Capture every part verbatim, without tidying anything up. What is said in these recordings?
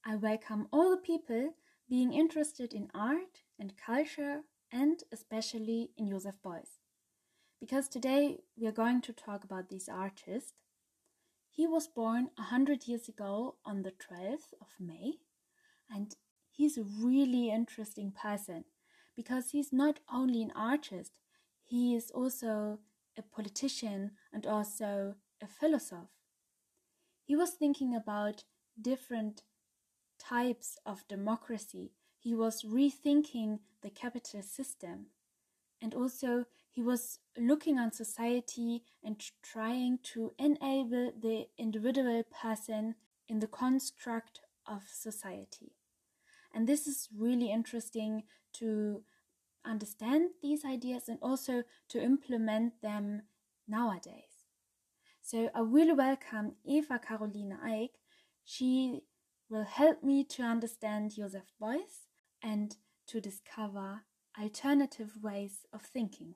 I welcome all the people being interested in art and culture, and especially in Joseph Beuys. Because today we are going to talk about this artist. He was born a hundred years ago on the twelfth of May, and he's a really interesting person because he's not only an artist, he is also a politician and also a philosopher. He was thinking about different types of democracy. He was rethinking the capital system. And also he was looking on society and trying to enable the individual person in the construct of society. And this is really interesting to understand these ideas and also to implement them nowadays. So I really welcome Eva Caroline Eick. She will help me to understand Joseph Beuys and to discover alternative ways of thinking.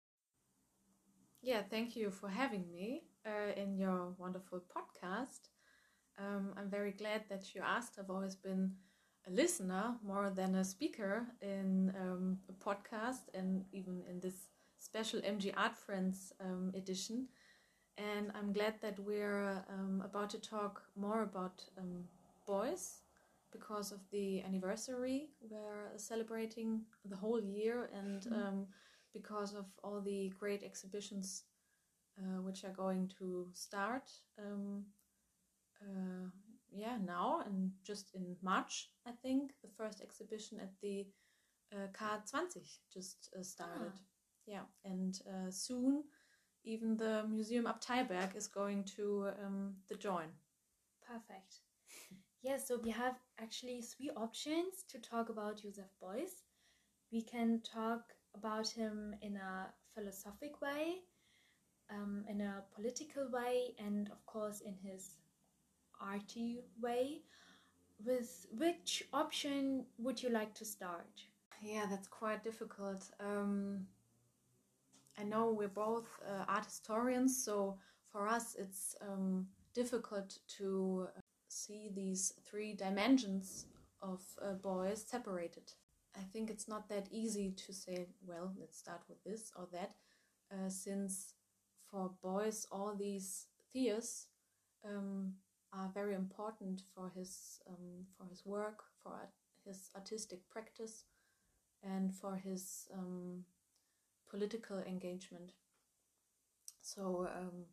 Yeah, thank you for having me uh, in your wonderful podcast. Um, I'm very glad that you asked. I've always been a listener more than a speaker in um, a podcast and even in this special M G Art Friends um, edition. And I'm glad that we're um, about to talk more about um, Beuys because of the anniversary. We're celebrating the whole year, and um, because of all the great exhibitions uh, which are going to start um, uh, yeah, now and just in March, I think, the first exhibition at the uh, K twenty just uh, started. Ah. Yeah, and uh, soon even the Museum Abteiberg is going to um, the join. Perfect. Yes, so we have actually three options to talk about Joseph Beuys. We can talk about him in a philosophic way, um, in a political way, and of course in his arty way. With which option would you like to start? Yeah, that's quite difficult. Um, I know we're both uh, art historians, so for us it's um, difficult to uh, see these three dimensions of uh, Beuys separated. I think it's not that easy to say, well, let's start with this or that, uh, since for Beuys all these theories um, are very important for his um, for his work, for his artistic practice, and for his um, political engagement. So,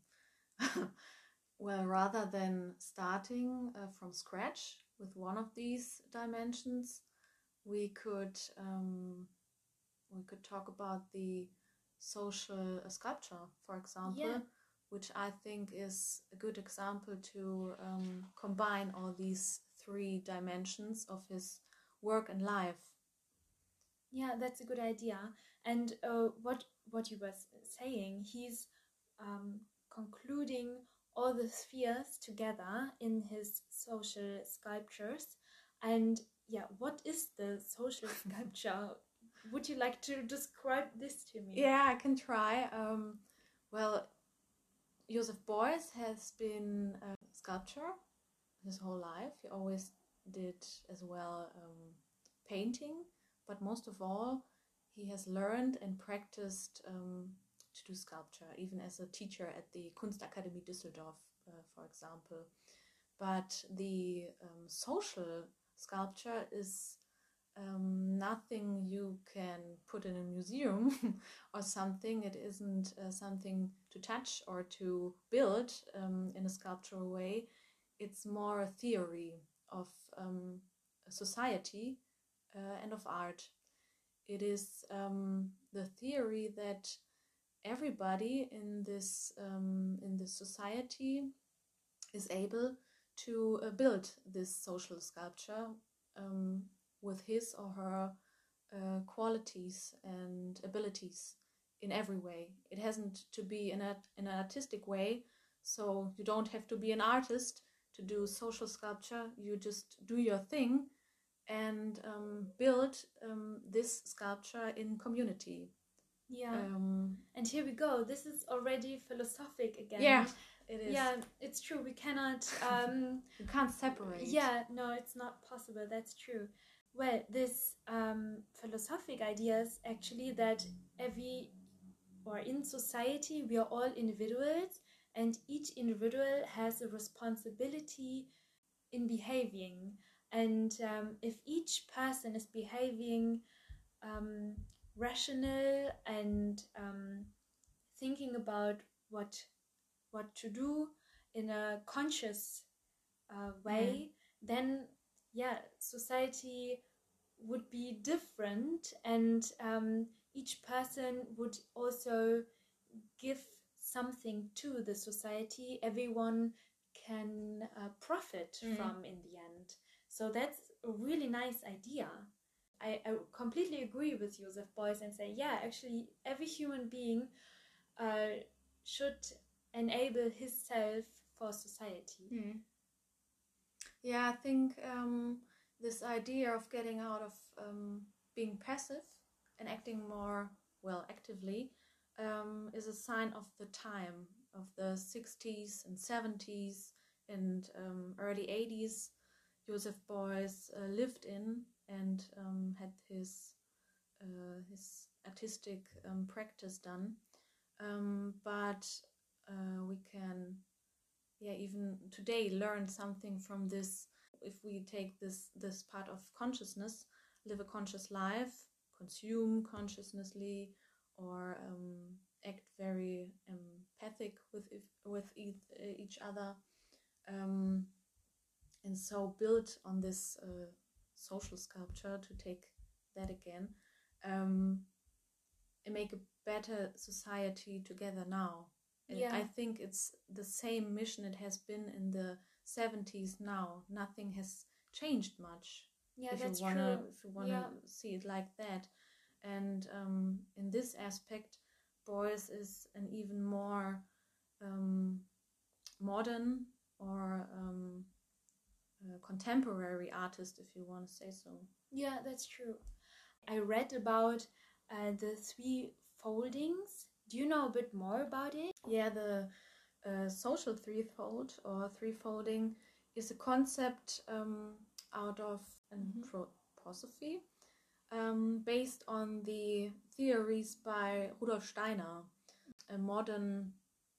um, well, rather than starting uh, from scratch with one of these dimensions, we could um, we could talk about the social sculpture, for example, yeah. which I think is a good example to um, combine all these three dimensions of his work and life. Yeah, that's a good idea. And uh, what what you were saying, he's um, concluding all the spheres together in his social sculptures. And yeah, what is the social sculpture? Would you like to describe this to me? Yeah, I can try. Um, well, Joseph Beuys has been a sculptor his whole life. He always did as well um, painting, but most of all, he has learned and practiced um, to do sculpture, even as a teacher at the Kunstakademie Düsseldorf, uh, for example. But the um, social sculpture is um, nothing you can put in a museum or something. It isn't uh, something to touch or to build um, in a sculptural way. It's more a theory of um, society uh, and of art. It is um, the theory that everybody in this um, in this society is able to uh, build this social sculpture um, with his or her uh, qualities and abilities in every way. It hasn't to be in, a, in an artistic way, so you don't have to be an artist to do social sculpture. You just do your thing and um, build um, this sculpture in community. Yeah. Um, and here we go. This is already philosophic again. Yeah, it is. Yeah, it's true. We cannot. Um, you can't separate. Yeah, no, it's not possible. That's true. Well, this um, philosophic idea is actually that every or in society we are all individuals, and each individual has a responsibility in behaving. And um, if each person is behaving um, rational and um, thinking about what what to do in a conscious uh, way, mm. then yeah, society would be different, and um, each person would also give something to the society. Everyone can uh, profit mm. from in the end. So that's a really nice idea. I, I completely agree with Joseph Beuys and say, yeah, actually every human being uh, should enable himself for society. Mm. Yeah, I think um, this idea of getting out of um, being passive and acting more, well, actively, um, is a sign of the time, of the sixties and seventies and um, early eighties Joseph Beuys uh, lived in and um, had his uh, his artistic um, practice done. Um, but uh, we can, yeah, even today learn something from this. If we take this this part of consciousness, live a conscious life, consume consciously, or um, act very empathic with if, with each, uh, each other, um, and so build on this uh, social sculpture, to take that again, um, and make a better society together now. Yeah. I think it's the same mission it has been in the seventies now. Nothing has changed much. Yeah, if that's you wanna, true. If you want to yeah. see it like that. And um, in this aspect, Beuys is an even more um, modern or um, uh, contemporary artist, if you want to say so. Yeah, that's true. I read about uh, the three foldings. Do you know a bit more about it? Yeah, the uh, social threefold or threefolding is a concept um, out of anthroposophy, um, based on the theories by Rudolf Steiner, a modern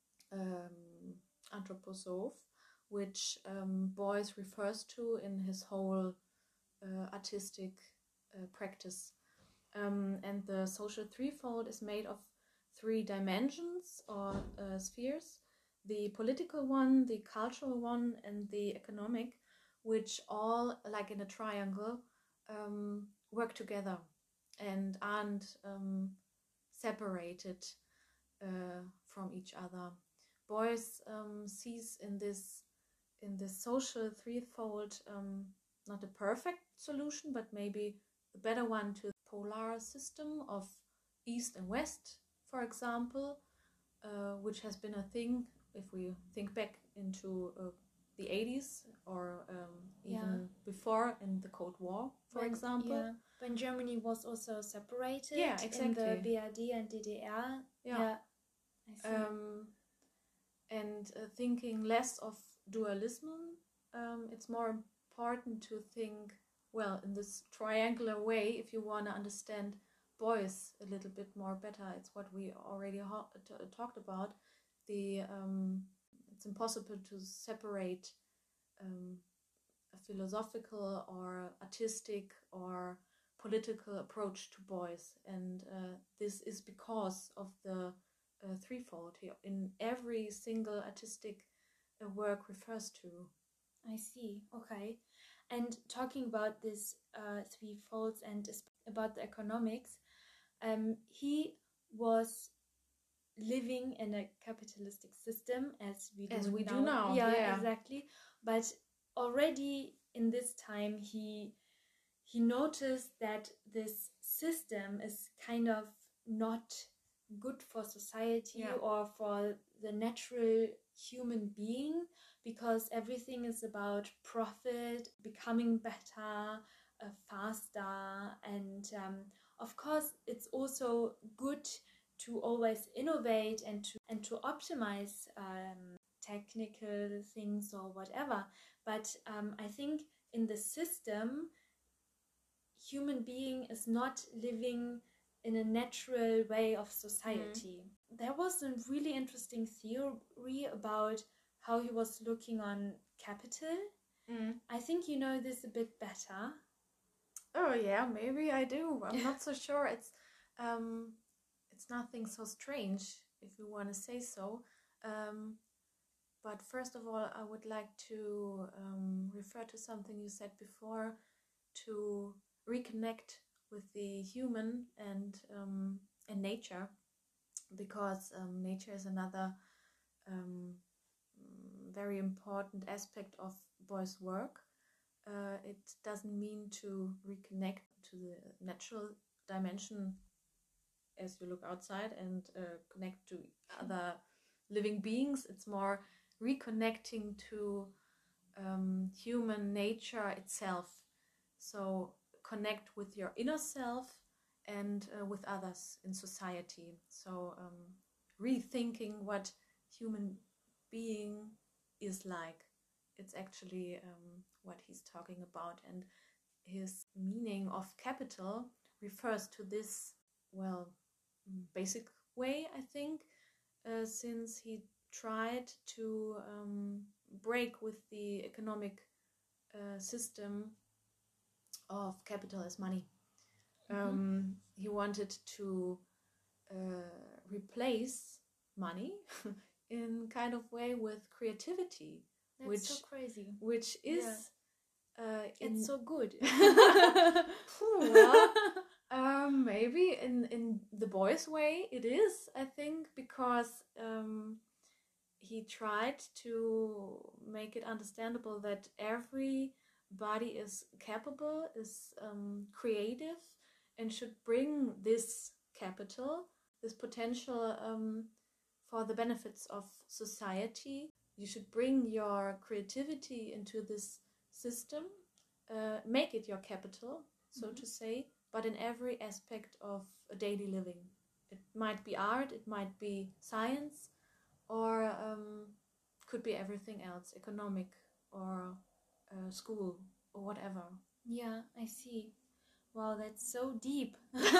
um, anthroposoph, which um, Beuys refers to in his whole uh, artistic uh, practice. Um, and the social threefold is made of three dimensions or uh, spheres: the political one, the cultural one, and the economic, which all, like in a triangle, um, work together and aren't um, separated uh, from each other. Beuys um, sees in this in this social threefold um, not a perfect solution, but maybe a better one to the polar system of East and West, for example, uh, which has been a thing if we think back into uh, the eighties or um, even yeah. before in the Cold War, for when, example. Yeah. When Germany was also separated yeah, exactly. in the B R D and D D R. Yeah. yeah. I see. Um, and uh, thinking less of dualism, um, it's more important to think, well, in this triangular way, if you want to understand Beuys a little bit more better. It's what we already ho- t- talked about. The um, it's impossible to separate um, a philosophical or artistic or political approach to Beuys, and uh, this is because of the uh, threefold here in every single artistic uh, work refers to. I see. Okay. And talking about this uh, three folds and about the economics, um, he was living in a capitalistic system as we do as we now. do now. Yeah, yeah, exactly. But already in this time, he he noticed that this system is kind of not good for society yeah. or for the natural human being, because everything is about profit, becoming better, uh, faster, and um, of course it's also good to always innovate and to and to optimize um, technical things or whatever. But um, I think in the system, human being is not living in a natural way of society. Mm. There was a really interesting theory about how he was looking on capital. Mm. I think you know this a bit better. Oh yeah, maybe I do. I'm not so sure. It's um, it's nothing so strange, if you want to say so. Um, but first of all, I would like to um, refer to something you said before, to reconnect with the human and um, and nature, because um, nature is another um, very important aspect of Beuys' work. Uh, it doesn't mean to reconnect to the natural dimension as you look outside and uh, connect to other living beings. It's more reconnecting to um, human nature itself. So connect with your inner self and uh, with others in society. So um, rethinking what human being is like. It's actually um, what he's talking about, and his meaning of capital refers to this, well, basic way, I think, uh, since he tried to um, break with the economic uh, system of capital as money. Mm-hmm. Um, he wanted to uh, replace money in kind of way with creativity. That's which, so crazy. Which is... Yeah. Uh, in... It's so good. Well, um, maybe in, in the Beuys' way it is, I think, because um, he tried to make it understandable that every body is capable, is um, creative, and should bring this capital, this potential um, for the benefits of society. You should bring your creativity into this system, uh, make it your capital, so mm-hmm. to say, but in every aspect of a daily living. It might be art, it might be science, or um, could be everything else, economic or uh, school or whatever. Yeah, I see. Wow, that's so deep.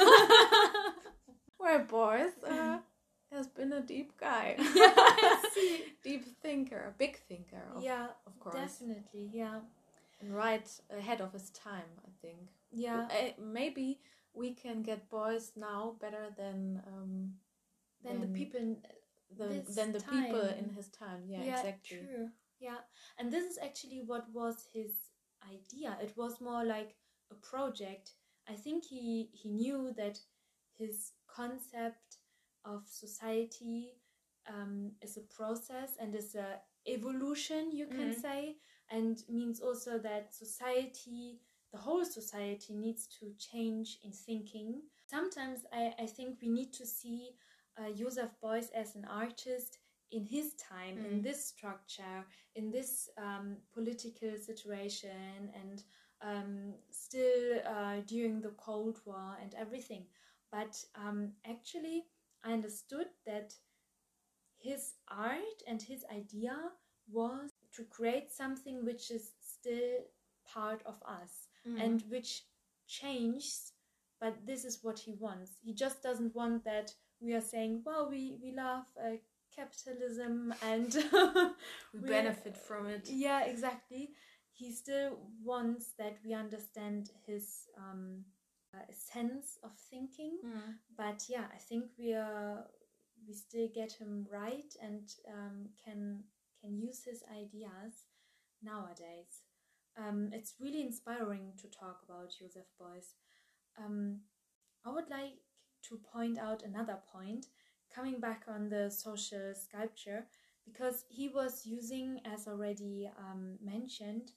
Well, Beuys uh, has been a deep guy. Yeah, I see. Deep thinker, a big thinker. Of, yeah, of course. Definitely, yeah. And right ahead of his time, I think. Yeah. Uh, maybe we can get Beuys now better than um, than, than the people in the, than the time. people in his time. Yeah, yeah, exactly. True. Yeah, and this is actually what was his idea. It was more like a project. I think he he knew that his concept of society um, is a process and is a evolution, you can mm. say, and means also that society, the whole society, needs to change in thinking. Sometimes I, I think we need to see uh, Joseph Beuys as an artist in his time, mm. in this structure, in this um, political situation, and um, still uh, during the Cold War and everything. But um, actually, I understood that his art and his idea was to create something which is still part of us mm. and which changes, but this is what he wants. He just doesn't want that we are saying, well, we, we love uh, capitalism and we benefit from it. Yeah, exactly. He still wants that we understand his um, uh, sense of thinking. Mm. But yeah, I think we are we still get him right and um, can can use his ideas nowadays. Um, it's really inspiring to talk about Joseph Beuys. Um, I would like to point out another point, coming back on the social sculpture, because he was using, as already um, mentioned,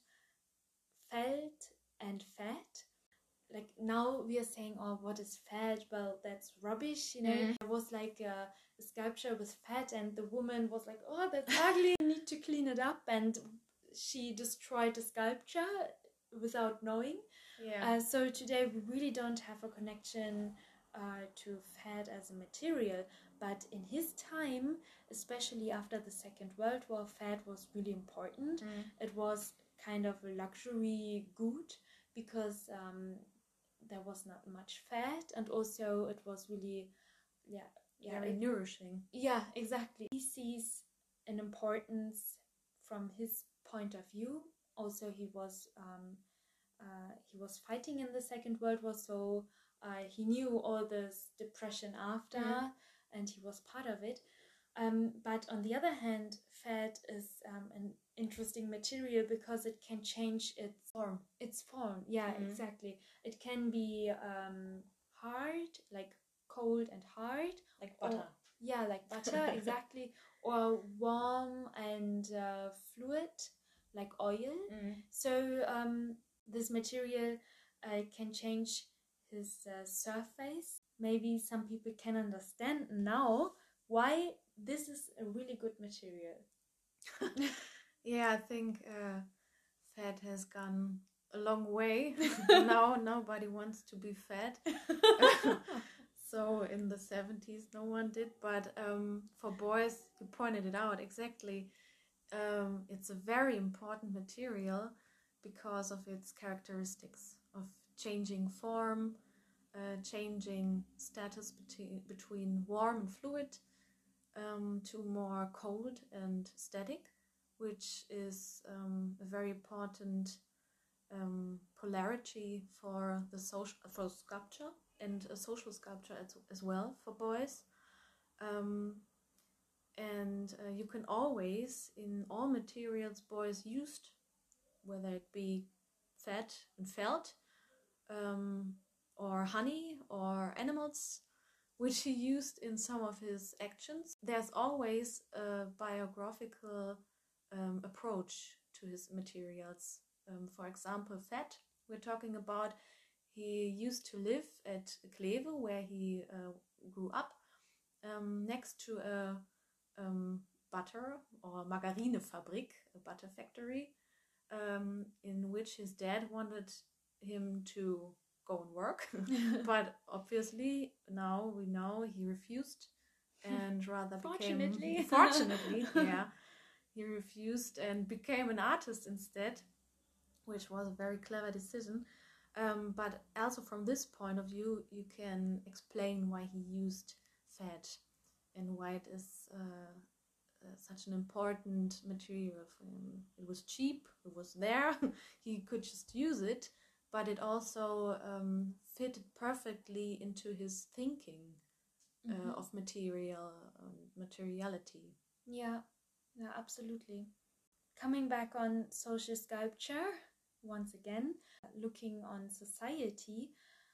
felt and fat. Like now we are saying, oh, what is fat? Well, that's rubbish, you know. Mm. There was like a, a sculpture with fat and the woman was like, oh, that's ugly, I need to clean it up, and she destroyed the sculpture without knowing. Yeah. Uh, so today we really don't have a connection uh, to fat as a material, But in his time, especially after the Second World War, fat was really important. Mm. It was kind of a luxury good because um, there was not much fat, and also it was really, yeah, yeah, very it, nourishing. Yeah, exactly. He sees an importance from his point of view. Also, he was um, uh, he was fighting in the Second World War, so uh, he knew all this depression after, Mm. and he was part of it. Um, but on the other hand, fat is um, an interesting material because it can change its Form. Its form, yeah, Mm. exactly. It can be um, hard, like cold and hard, Like butter. Or, yeah, like butter, exactly. Or warm and uh, fluid, like oil. Mm. So um, this material uh, can change his uh, surface. Maybe some people can understand now why this is a really good material. Yeah, I think uh, fat has gone a long way. Now nobody wants to be fat. So in the seventies no one did, but um, for boys, you pointed it out exactly. Um, it's a very important material because of its characteristics of changing form, uh, changing status between, between warm and fluid, um, to more cold and static, which is um, a very important um, polarity for the social for sculpture and a social sculpture as, as well for boys. Um, and uh, you can always, in all materials boys used, whether it be fat and felt, um, or honey or animals, which he used in some of his actions, there's always a biographical um, approach to his materials. Um, for example, fat, we're talking about, he used to live at Kleve, where he uh, grew up, um, next to a um, butter or Margarinefabrik, a butter factory, um, in which his dad wanted him to go and work. But obviously now we know he refused and rather Fortunately. became fortunately yeah he refused and became an artist instead, which was a very clever decision. Um, but also from this point of view you can explain why he used fat and why it is uh, uh, such an important material for him. It was cheap, it was there, he could just use it, but it also um, fitted perfectly into his thinking uh, Mhm. of material um, materiality. Yeah, yeah, absolutely. Coming back on social sculpture, once again, looking on society,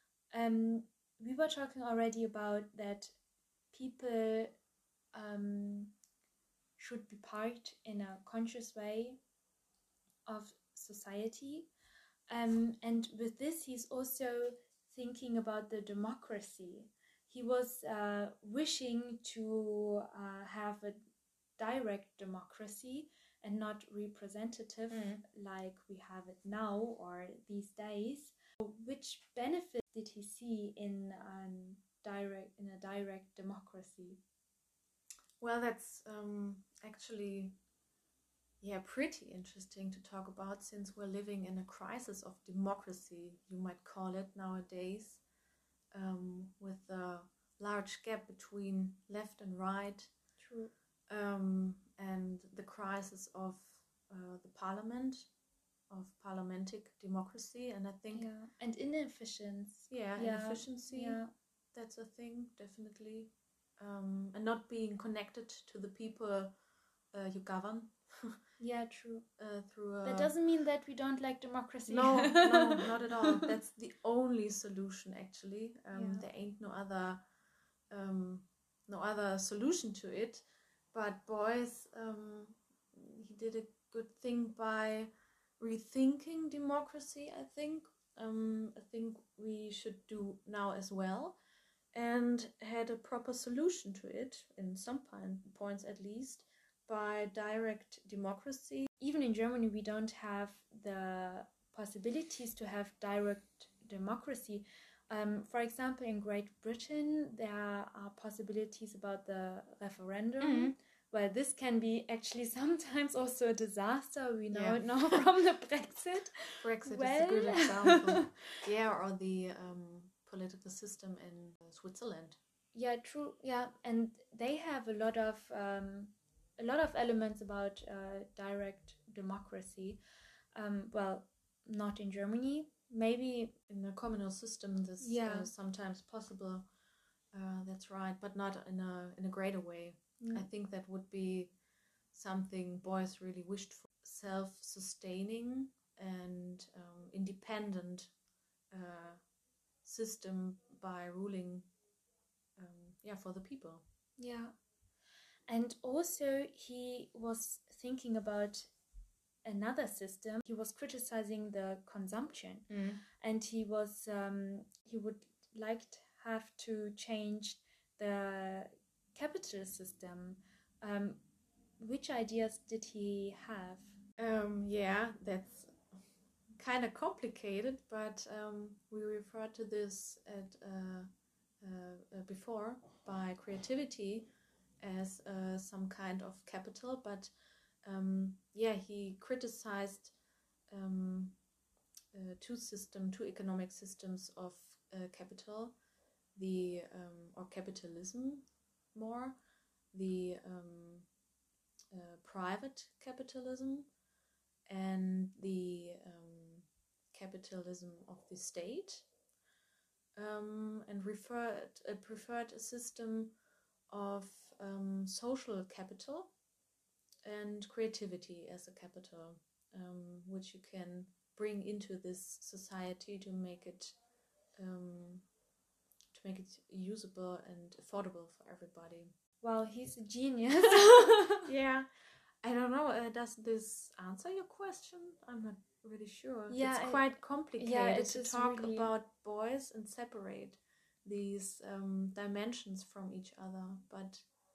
um, we were talking already about that people um, should be part in a conscious way of society. Um, and with this, he's also thinking about the democracy. He was uh, wishing to uh, have a direct democracy and not representative Mm. like we have it now or these days. Which benefit did he see in um, direct in a direct democracy? Well, that's um, actually yeah pretty interesting to talk about, since we're living in a crisis of democracy, you might call it nowadays, um, with a large gap between left and right. True. Um, and the crisis of uh, the parliament, of parliamentary democracy, and I think Yeah, and inefficiency. yeah, Yeah, inefficiency, yeah, that's a thing, definitely, um, and not being connected to the people uh, you govern. yeah, true. uh, through a... That doesn't mean that we don't like democracy. No, no, not at all. That's the only solution, actually. Um, Yeah. There ain't no other, um, no other solution to it. But Beuys, um, he did a good thing by rethinking democracy, I think. Um, I think we should do now as well, and had a proper solution to it, in some points at least, by direct democracy. Even in Germany, we don't have the possibilities to have direct democracy. Um, for example, in Great Britain, there are possibilities about the referendum. Mhm. Well, this can be actually sometimes also a disaster. We know Yeah. it now from the Brexit. Brexit Well. is a good example. Yeah, or the um, political system in uh, Switzerland. Yeah, true. Yeah, and they have a lot of um, a lot of elements about uh, direct democracy. Um, well, not in Germany. Maybe In a communal system, this is Yeah. uh, sometimes possible. Uh, that's right, but not in a in a greater way. Mm. I think that would be something boys really wished for: self-sustaining and um, independent uh, system by ruling, um, yeah, for the people. Yeah. And also, he was thinking about another system. He was criticizing the consumption, Mm. and he was um, he would like to have to change the capital system. Um, which ideas did he have? Um, yeah, that's kind of complicated, but um, we referred to this at uh, uh, uh, before by creativity as uh, some kind of capital. But um, yeah, he criticized um, uh, two system, two economic systems of uh, capital, the um, or capitalism more, the um, uh, private capitalism and the um, capitalism of the state, um, and referred uh, preferred a system of um, social capital and creativity as a capital, um, which you can bring into this society to make it um, to make it usable and affordable for everybody. Well, he's a genius. Yeah, I don't know. Uh, does this answer your question? I'm not really sure. Yeah, it's I- quite complicated yeah, it to is talk really- about boys and separate these um, dimensions from each other. But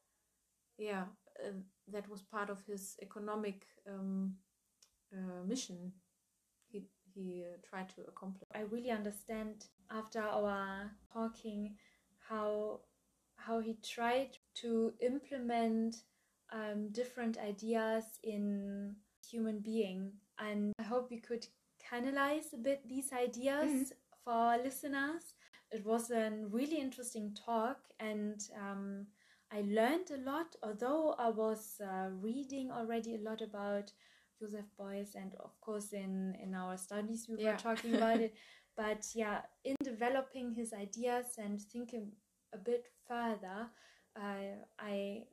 yeah, uh, that was part of his economic um, uh, mission. He he uh, tried to accomplish. I really understand after our talking how how he tried to implement um, different ideas in human being, and I hope we could canalize a bit these ideas Mhm. for our listeners. It was a really interesting talk, and um, I learned a lot. Although I was uh, reading already a lot about Joseph Beuys, and of course in in our studies we Yeah. were talking about it. But yeah, in developing his ideas and thinking a bit further, uh, I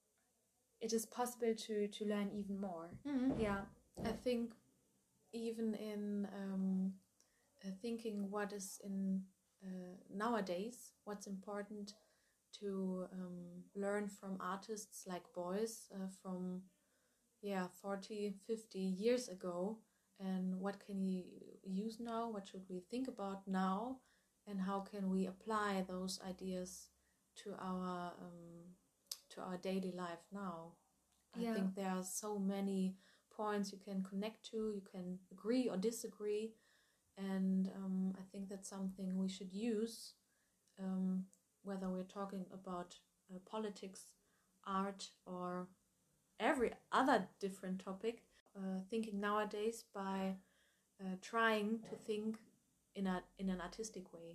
it is possible to to learn even more. Mhm. Yeah, I think even in um, uh, thinking what is in uh, nowadays, what's important to um, learn from artists like Beuys uh, from yeah forty, fifty years ago, and what can you use now, what should we think about now, and how can we apply those ideas to our um, to our daily life now. I Yeah. think there are so many points you can connect to, you can agree or disagree, and um, I think that's something we should use, um, whether we're talking about uh, politics, art, or every other different topic. Uh, thinking nowadays by uh, trying to think in a in an artistic way,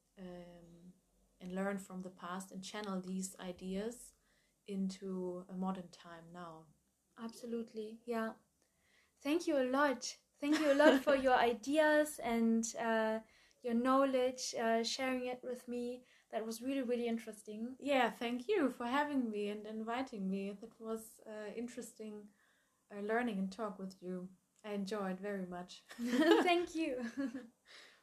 um, and learn from the past and channel these ideas into a modern time now. absolutely. Yeah. Thank you a lot. Thank you a lot for your ideas and uh, your knowledge, uh, sharing it with me. That was really, really interesting. Yeah, thank you for having me and inviting me. That was uh, interesting uh, learning and talk with you. I enjoyed very much. Thank you.